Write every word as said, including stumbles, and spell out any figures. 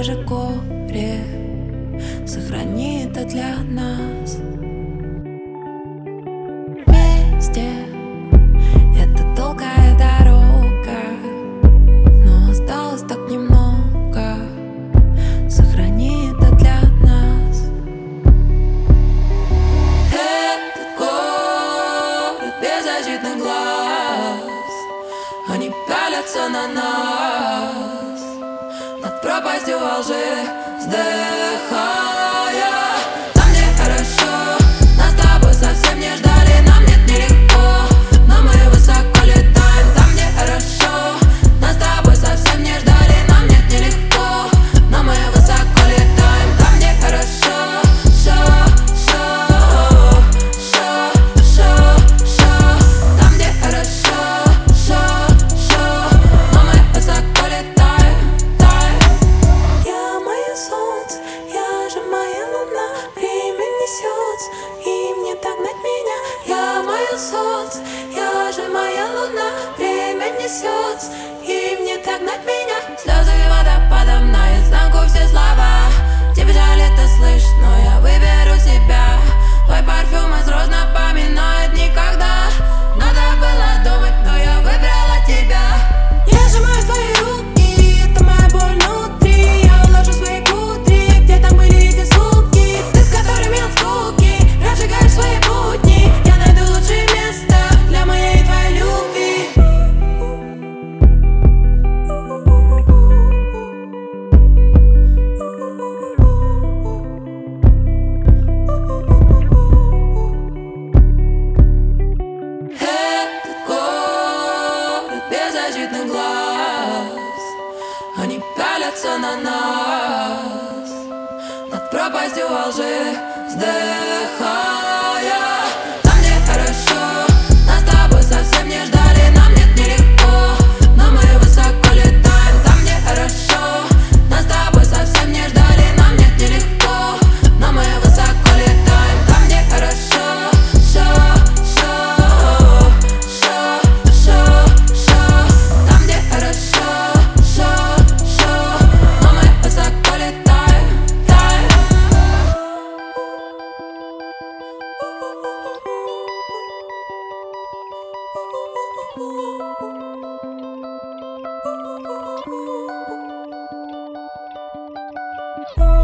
даже горе сохрани это для нас. Вместе это долгая дорога, но осталось так немного. Сохрани это для нас. Этот город беззащитных глаз, они пялятся на нас над пропастью во лжи, вздыхая. Нам не хорошо, нас с тобой совсем не ждали. Нам нет нелегко, но мы высоко летаем. Там не хорошо, нас с тобой совсем не ждали. Нам нет нелегко, но мы высоко летаем. Там не хорошо, шо, шо, шо, шо, шо. Там не хорошо, шо, шо, но мы высоко летаем, таем. Я мое солнце, я же моя луна. Время несется, и мне догнать меня. Я мое солнце, я же моя луна. Время несется, и мне догнать меня. Слезы водопадом наизнанку все слова. Тебе жаль это слышь, но я выберу себя. Твой парфюм из роз напоминает никогда. Надо было думать, но я выбрала тебя. Я сжимаю твои руки, это моя боль внутри. Я уложу свои кудри, где там были эти звуки. Ты, с которыми от скуки разжигаешь свои будни. Я найду лучшее место для моей и твоей любви. Этот город беззащитных глаз, они пялятся на нас над пропастью во лжи, вздыхая. Нам не хорошо, нас с тобой совсем не ждали. Нам нет нелегко, но мы высоко летаем. Там не хорошо, нас с тобой совсем не ждали. Нам нет нелегко, но мы высоко летаем. Там не хорошо, шо, шо, шо, шо, шо. Там не хорошо, шо, шо, но мы высоко летаем, таем. Oh